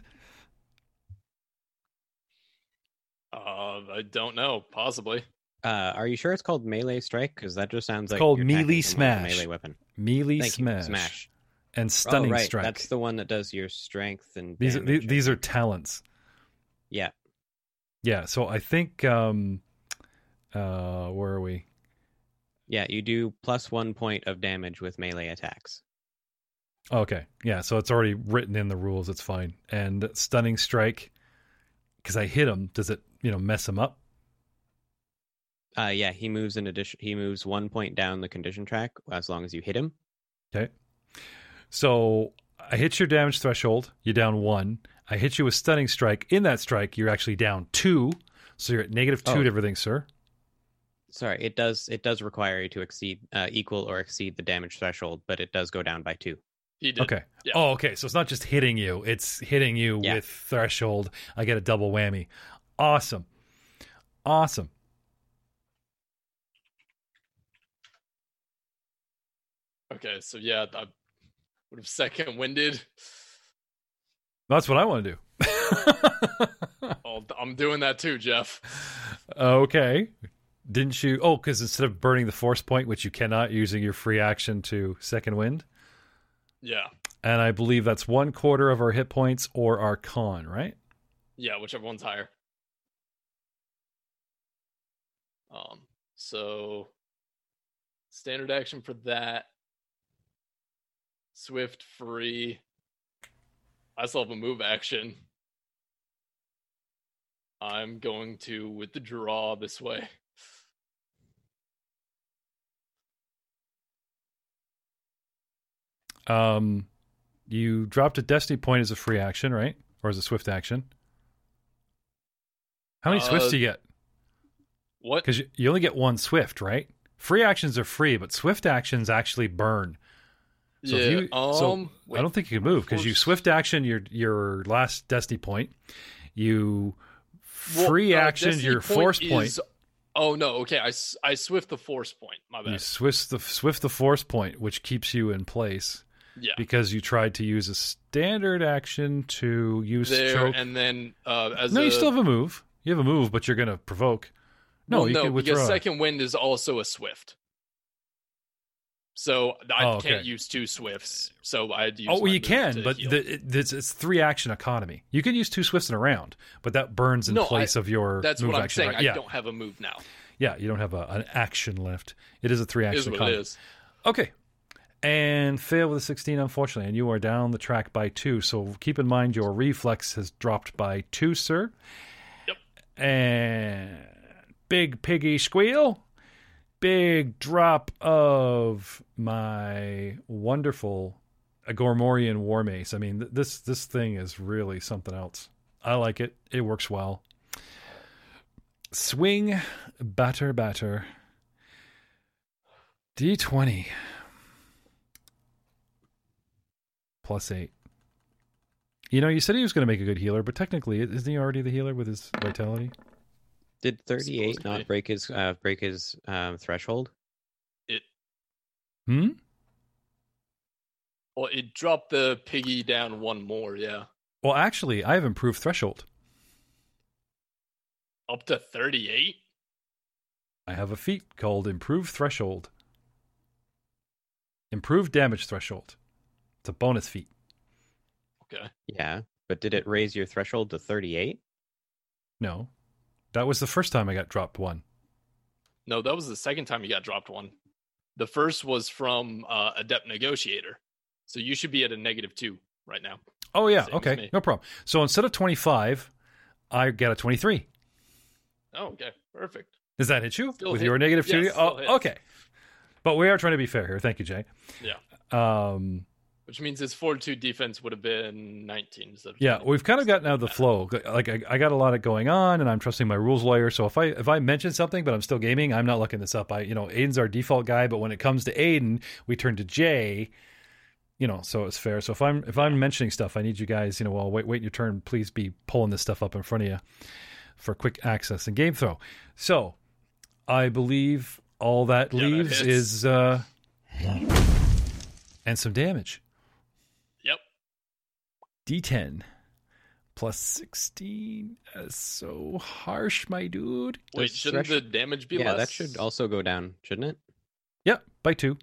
S5: Uh, I don't know. Possibly.
S4: Uh, are you sure it's called melee strike? Because that just sounds like
S1: called
S4: you're attacking
S1: melee
S4: someone with a
S1: smash.
S4: melee weapon.
S1: Melee
S4: Thank you.
S1: smash,
S4: Smash.
S1: and Stunning
S4: oh, right.
S1: Strike.
S4: That's the one that does your strength and
S1: These are,
S4: damage,
S1: these,
S4: I
S1: these are
S4: think.
S1: talents.
S4: Yeah.
S1: Yeah. So I think um, uh, where are we?
S4: Yeah, you do plus one point of damage with melee attacks.
S1: Okay. Yeah. So it's already written in the rules. It's fine. And Stunning Strike, because I hit him. Does it you know mess him up?
S4: Uh, yeah, he moves in addition. He moves one point down the condition track as long as you hit him.
S1: Okay. So I hit your damage threshold. You're down one. I hit you with stunning strike. In that strike, you're actually down two. So you're at negative two
S4: Oh.
S1: to everything, sir.
S4: Sorry, it does it does require you to exceed uh, equal or exceed the damage threshold, but it does go down by two.
S5: He did.
S1: Okay.
S5: Yeah.
S1: Oh, okay. So it's not just hitting you; it's hitting you
S4: Yeah.
S1: with threshold. I get a double whammy. Awesome, awesome.
S5: Okay, so yeah, I would have second winded.
S1: That's what I want to do.
S5: Oh, I'm doing that too, Jeff.
S1: Okay. Didn't you? Oh, because instead of burning the force point, which you cannot, using your free action to second wind.
S5: Yeah.
S1: And I believe that's one quarter of our hit points or our con, right?
S5: Yeah, whichever one's higher. Um, so standard action for that. Swift free. I still have a move action. I'm going to withdraw this way.
S1: Um, you dropped a destiny point as a free action, right? Or as a swift action? How many swifts
S5: Uh,
S1: do you get?
S5: What?
S1: Because you, you only get one swift, right? Free actions are free, but swift actions actually burn. So
S5: yeah.
S1: if you, so
S5: um,
S1: I don't think you can move because you
S5: force-
S1: swift action your your last destiny point. You
S5: Well,
S1: free
S5: uh,
S1: action
S5: Destiny
S1: your force point.
S5: is- Oh no, okay. I, s- I swift the force point. My
S1: You
S5: bad.
S1: swift the swift the force point, which keeps you in place
S5: Yeah.
S1: because you tried to use a standard action to use
S5: There
S1: choke.
S5: and then uh, as
S1: No,
S5: a,
S1: you still have a move. You have a move, but you're going to provoke. No,
S5: well,
S1: you
S5: no,
S1: can withdraw.
S5: because second wind is also a swift. So I
S1: Oh, okay.
S5: can't use two swifts. So I'd use.
S1: Oh, well,
S5: my
S1: you
S5: move
S1: can,
S5: to
S1: but
S5: heal.
S1: the, it, it's, it's three action economy. You can use two swifts in a round, but that burns in
S5: No,
S1: place
S5: I-
S1: of your
S5: that's
S1: move
S5: what I'm
S1: action.
S5: saying.
S1: right?
S5: I
S1: Yeah,
S5: don't have a move now.
S1: yeah, you don't have a, an action left. It is a three
S5: Is
S1: action
S5: what
S1: economy.
S5: it is.
S1: Okay. And fail with a sixteen, unfortunately, and you are down the track by two. So keep in mind your reflex has dropped by two, sir.
S5: Yep.
S1: And big piggy squeal. Big drop of my wonderful Agormorian War Mace. I mean, th- this this thing is really something else. I like it. It works well. Swing, batter, batter. D twenty. Plus eight. You know, you said he was going to make a good healer, but technically, isn't he already the healer with his vitality?
S4: Did thirty-eight
S5: Supposed to
S4: not
S5: be.
S4: break his uh, break his um, threshold?
S5: It
S1: Hmm?
S5: well, it dropped the piggy down one more. Yeah,
S1: Well, actually, I have improved threshold.
S5: up to thirty-eight.
S1: I have a feat called Improved Threshold. Improved Damage Threshold. It's a bonus feat.
S5: Okay.
S4: Yeah, but did it raise your threshold to thirty-eight?
S1: No. That was the first time I got dropped one.
S5: No, that was the second time you got dropped one. The first was from uh, Adept Negotiator. So you should be at a negative two right now.
S1: Oh, yeah.
S5: Same as
S1: Okay.
S5: me.
S1: No problem. So instead of twenty-five, I get a twenty-three.
S5: Oh, okay. Perfect.
S1: Does that hit you?
S5: Still
S1: With
S5: hit.
S1: your negative two?
S5: Yes, still
S1: Oh,
S5: hits.
S1: okay. But we are trying to be fair here. Thank you, Jay.
S5: Yeah.
S1: Um,
S5: Which means his fortitude defense would have been nineteen instead of
S1: yeah,
S5: twenty.
S1: we've kind of gotten out of the flow. Like I, I got a lot of going on, and I'm trusting my rules lawyer. So if I if I mention something, but I'm still gaming, I'm not looking this up. I you know Aiden's our default guy, but when it comes to Aiden, we turn to Jay. You know, so it's fair. So if I'm if I'm mentioning stuff, I need you guys. You know, well, wait wait your turn. Please be pulling this stuff up in front of you for quick access and game throw. So I believe all that
S5: Yeah, that
S1: leaves
S5: hits.
S1: is uh, and some damage.
S5: Yep.
S1: D ten plus sixteen. That's so harsh, my dude.
S5: Wait,
S4: Does
S5: shouldn't
S4: thresh-
S5: the damage be
S4: Yeah,
S5: less?
S4: that should also go down, shouldn't it?
S1: Yep, by two.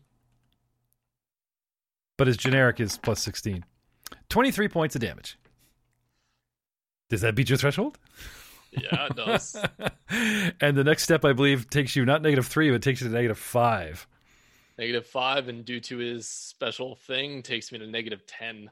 S1: But his generic is plus sixteen. twenty-three points of damage. Does that beat your threshold?
S5: Yeah, it does.
S1: And the next step, I believe, takes you not negative three, but takes you to negative five.
S5: Negative five, and due to his special thing, takes me to negative ten.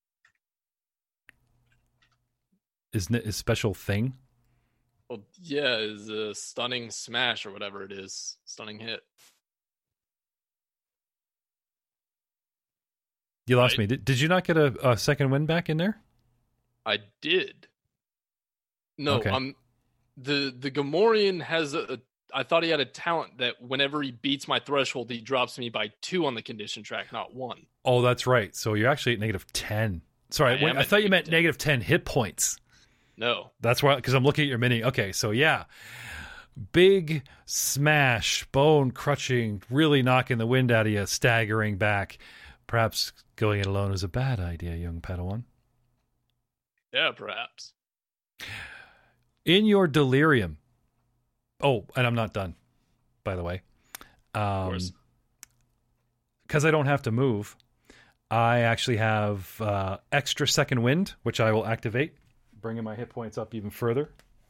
S1: Isn't it his special thing?
S5: Well, yeah, is a stunning smash or whatever it is. Stunning hit.
S1: You lost
S5: Right.
S1: me. Did, did you not get a, a second win back in there?
S5: I did. No,
S1: Okay.
S5: I'm the the Gamorrean has a. I thought he had a talent that whenever he beats my threshold, he drops me by two on the condition track, not one.
S1: Oh, that's right. So you're actually at negative ten. Sorry,
S5: I
S1: wait,
S5: am
S1: I
S5: at
S1: thought you meant
S5: negative
S1: negative ten hit points.
S5: No,
S1: That's why, because I'm looking at your mini. Okay, so yeah. Big smash, bone crunching, really knocking the wind out of you, staggering back. Perhaps going it alone is a bad idea, young Padawan.
S5: yeah, perhaps.
S1: In your delirium. Oh, and I'm not done, by the way. Um,
S5: course.
S1: Because I don't have to move, I actually have uh, extra second wind, which I will activate, bringing my hit points up even further.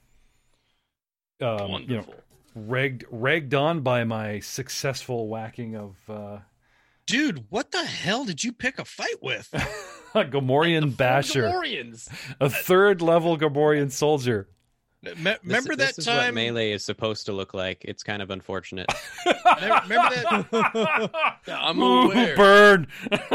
S1: Um, you know,
S5: Wonderful.
S1: regged, regged on by my successful whacking of uh,
S3: Dude, what the hell did you pick a fight with?
S1: a Gamorrean
S5: Four
S1: basher,
S5: Gamorreans.
S1: a third level Gamorrean soldier.
S3: Me-
S4: This-
S3: remember that
S4: this is what
S3: time?
S4: melee is supposed to look like. It's kind of unfortunate.
S3: Remember that?
S5: Yeah, I'm
S1: Ooh,
S5: aware.
S1: burn.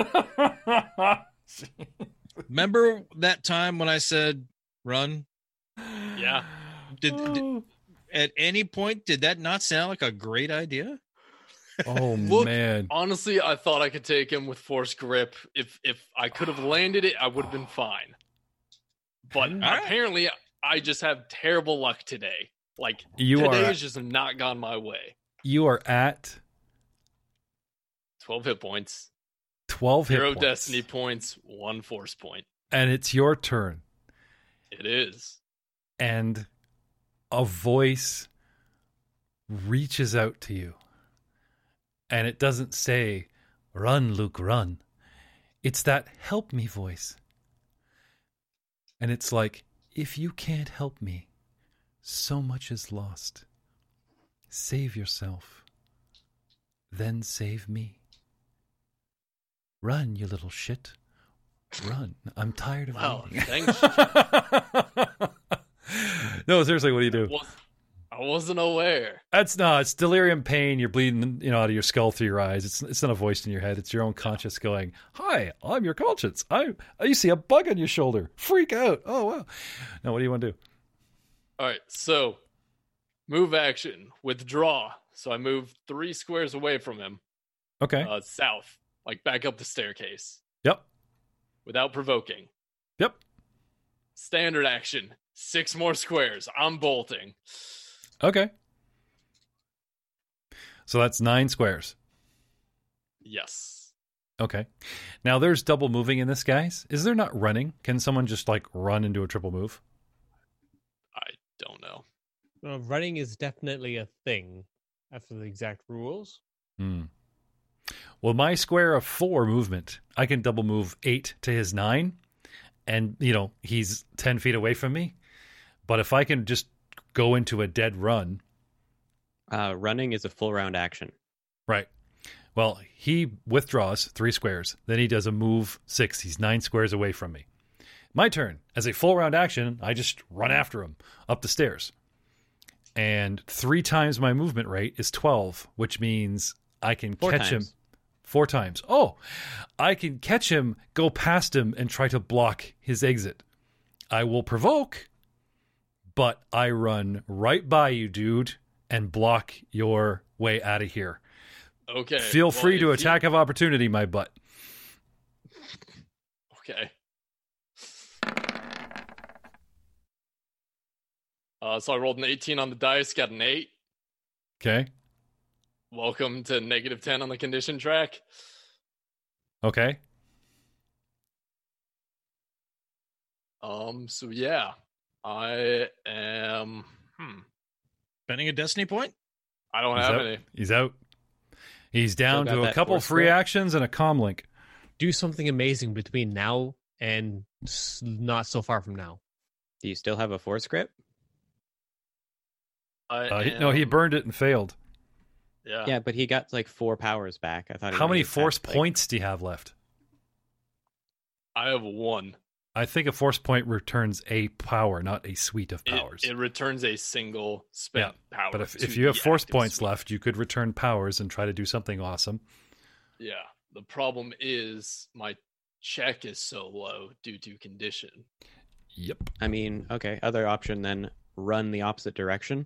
S3: Remember that time when I said run?
S5: Yeah.
S3: Did, did at any point did that not sound like a great idea?
S1: Oh
S5: Look,
S1: man.
S5: Honestly, I thought I could take him with force grip. If if I could have landed it, I would have been fine. But
S3: right.
S5: apparently, I just have terrible luck today. Like
S1: You
S5: today
S1: are
S5: has just not gone my way.
S1: you are at
S5: Twelve hit points,
S1: twelve hit
S5: zero
S1: points.
S5: destiny points, one force point.
S1: And it's your turn.
S5: It is.
S1: And a voice reaches out to you. And it doesn't say, "Run, Luke, run." It's that "help me" voice. And it's like, if you can't help me, so much is lost. Save yourself. Then save me. Run, you little shit. Run. I'm tired of
S5: Wow,
S1: waiting.
S5: thanks.
S1: No, seriously, what do you do?
S5: Was- I wasn't aware.
S1: That's no, it's delirium pain. You're bleeding, you know, out of your skull through your eyes. It's it's not a voice in your head. It's your own conscience going, "Hi, I'm your conscience. I you see a bug on your shoulder. Freak out. Oh wow." Now, what do you want to do?
S5: All right, so move action, withdraw. So I move three squares away from him,
S1: Okay.
S5: uh, south, like back up the staircase
S1: Yep.
S5: without provoking.
S1: Yep.
S5: Standard action, six more squares. I'm bolting.
S1: Okay. So that's nine squares.
S5: Yes.
S1: Okay. Now there's double moving in this, guys. Is there not running? Can someone just like run into a triple move?
S5: I don't know.
S2: Uh, running is definitely a thing after the exact rules.
S1: Hmm. Well, my square of four movement, I can double move eight to his nine, and you know he's ten feet away from me. But if I can just go into a dead run,
S4: Uh, running is a full round action.
S1: right? Well, he withdraws three squares, then he does a move six. He's nine squares away from me. My turn. As a full round action, I just run after him up the stairs, and three times my movement rate is twelve, which means I can
S4: Four
S1: catch him.
S4: times.
S1: Four times. Oh, I can catch him, go past him, and try to block his exit. I will provoke, but I run right by you, dude, and block your way out of here.
S5: Okay.
S1: Feel
S5: well,
S1: free to
S5: if you-
S1: attack of opportunity, my butt.
S5: Okay. Uh, so I rolled an eighteen on the dice, got an eight.
S1: Okay.
S5: Welcome to negative ten on the condition track.
S1: Okay.
S5: Um. So yeah, I am. Hmm.
S3: Spending a destiny point?
S5: I don't
S1: He's
S5: have
S1: out.
S5: any.
S1: He's out. He's down
S4: got
S1: to a
S4: that
S1: couple
S4: force
S1: free
S4: grip?
S1: actions and a comm link.
S2: Do something amazing between now and s- not so far from now.
S4: Do you still have a force grip?
S5: I
S1: Uh, he, no, he
S5: am-
S1: burned it and failed.
S5: Yeah.
S4: Yeah, but he got like four powers back. I thought. He
S1: How many
S4: only
S1: force
S4: attacked, like-
S1: points do you have left?
S5: I have one.
S1: I think a force point returns a power, not a suite of
S5: It,
S1: powers.
S5: it returns a single spent power.
S1: but if,
S5: to
S1: if you have
S5: the
S1: force
S5: active
S1: points
S5: suite.
S1: left, you could return powers and try to do something awesome.
S5: Yeah. The problem is my check is so low due to condition.
S1: Yep.
S4: I mean, okay. Other option then: run the opposite direction.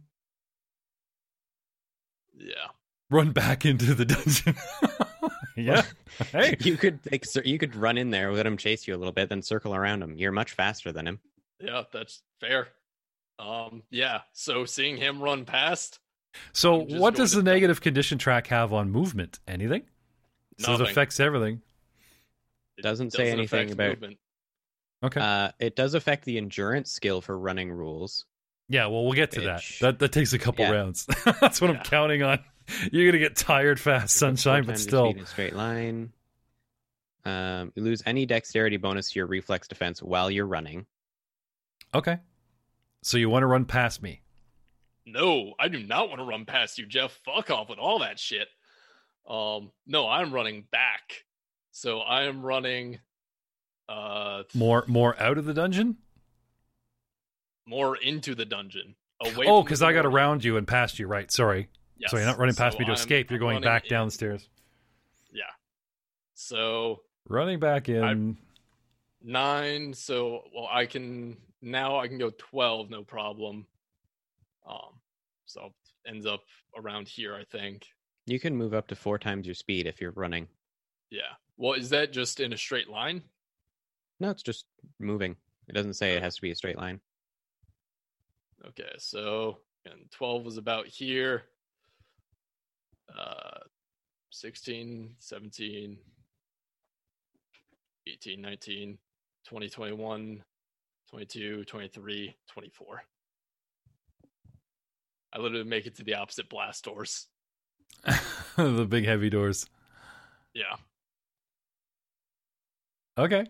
S5: Yeah.
S1: Run back into the dungeon. Yeah. Hey.
S4: You could like, cir- you could run in there, let him chase you a little bit, then circle around him. You're much faster than him.
S5: Yeah, that's fair. Um, yeah. So seeing him run past.
S1: So
S5: I'm just
S1: what
S5: going
S1: does
S5: to-
S1: the negative condition track have on movement? Anything? So it
S5: Nothing.
S1: affects everything.
S5: It
S4: Doesn't say anything
S5: affect
S4: about-
S5: movement.
S1: Okay.
S4: Uh, it does affect the endurance skill for running rules.
S1: Yeah, well, we'll get to that.
S4: Bitch.
S1: That that takes a couple
S4: Yeah.
S1: rounds. That's what I'm
S5: Yeah.
S1: counting on. You're gonna get tired fast, sunshine,
S4: Four
S1: but
S4: times your
S1: still.
S4: speed in a straight line. Um, you lose any dexterity bonus to your reflex defense while you're running.
S1: Okay. So you want to run past me?
S5: No, I do not want to run past you, Jeff. Fuck off with all that shit. Um, no, I'm running back. So I am running uh
S1: More more out of the dungeon?
S5: more into the dungeon. Away
S1: Oh,
S5: from
S1: because
S5: the
S1: I got
S5: door.
S1: around you and past you, right? Sorry.
S5: Yes.
S1: So you're not running past
S5: So
S1: me to
S5: I'm-
S1: escape. You're
S5: I'm
S1: going
S5: running
S1: back
S5: in.
S1: down the stairs.
S5: Yeah. So
S1: Running back in.
S5: nine. So well, I can now I can go twelve, no problem. Um, so ends up around here, I think.
S4: You can move up to four times your speed if you're running.
S5: Yeah. Well, is that just in a straight line?
S4: No, it's just moving. It doesn't say it has to be a straight line.
S5: Okay, so and twelve was about here. Uh, sixteen, seventeen, eighteen, nineteen, twenty, twenty-one, twenty-two, twenty-three, twenty-four. I literally make it to the opposite blast doors.
S1: The big heavy doors.
S5: Yeah.
S1: Okay.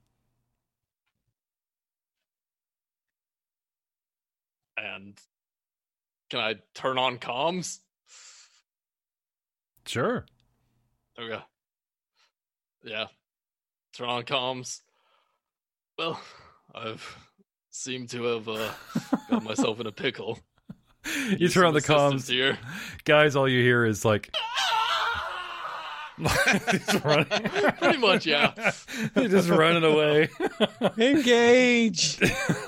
S5: And can I turn on comms?
S1: Sure.
S5: Okay. Yeah. Turn on comms. Well, I've seemed to have uh, got myself in a pickle.
S1: You
S5: Need
S1: turn on
S5: some
S1: the
S5: assistance
S1: comms.
S5: here.
S1: Guys, all you hear is like. He's running.
S5: Pretty much, yeah.
S1: He's just running away.
S4: Engage!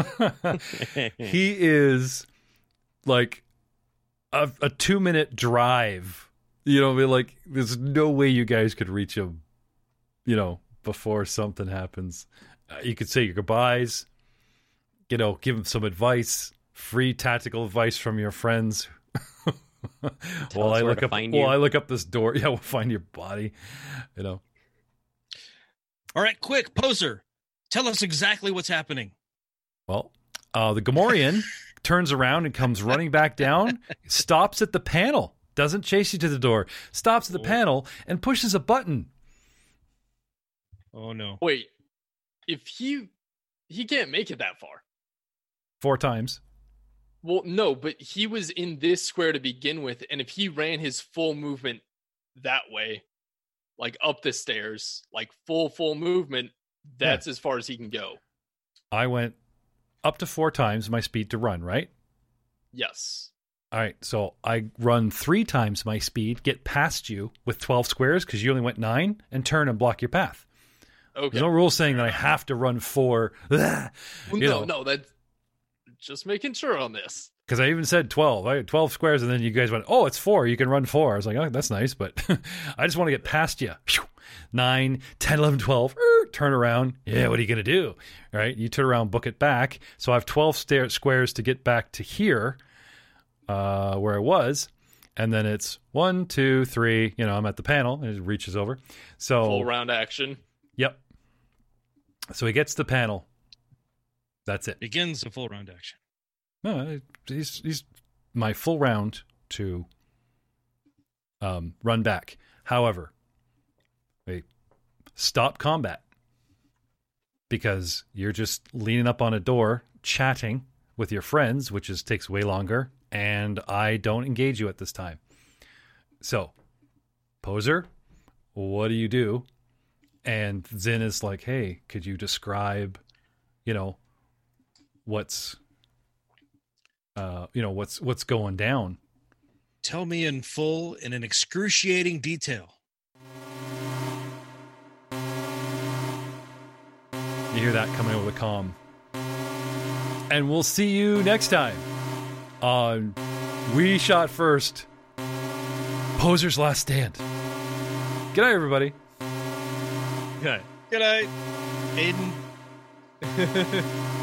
S1: He is like a, a two minute drive. You know, I mean, like there's no way you guys could reach him. You know, before something happens, uh, you could say your goodbyes. You know, give him some advice, free tactical advice from your friends.
S4: Tell
S1: while
S4: us
S1: I
S4: where
S1: look
S4: to
S1: up,
S4: find
S1: while
S4: you.
S1: I look up this door, yeah, we'll find your body. You know.
S3: All right, quick, poser. Tell us exactly what's happening.
S1: Well, uh, the Gamorrean turns around and comes running back down, stops at the panel, doesn't chase you to the door, stops at the
S3: Oh.
S1: panel and pushes a button.
S3: Oh no.
S5: Wait, if he he can't make it that far.
S1: Four times.
S5: Well, no, but he was in this square to begin with, and if he ran his full movement that way, like up the stairs, like full full movement, that's as far as he can go.
S1: I went up to four times my speed to run, right?
S5: Yes.
S1: All right, so I run three times my speed, get past you with twelve squares because you only went nine, and turn and block your path.
S5: Okay.
S1: There's no rule saying that I have to run four.
S5: Well,
S1: you
S5: no,
S1: know.
S5: no, that's just making sure on this.
S1: Because I even said twelve. I had twelve squares, and then you guys went, oh, it's four. You can run four. I was like, oh, that's nice, but I just want to get past you. nine, ten, eleven, twelve, er, turn around. Yeah, what are you going to do? All right, you turn around, book it back. So I have twelve stair- squares to get back to here, uh, where I was. And then it's one, two, three. You know, I'm at the panel, and it reaches over. So,
S5: Full round action.
S1: Yep. So he gets the panel. That's it.
S3: Begins the full round action.
S1: No, he's he's my full round to um, run back. However, wait, stop combat because you're just leaning up on a door, chatting with your friends, which is takes way longer, and I don't engage you at this time. So, poser, what do you do? And Zin is like, hey, could you describe, you know, what's Uh, you know what's what's going down.
S3: Tell me in full, in an excruciating detail.
S1: You hear that coming over the comm. And we'll see you next time on We Shot First, Poser's Last Stand. Good night, everybody.
S2: Good.
S3: Good night, Aiden.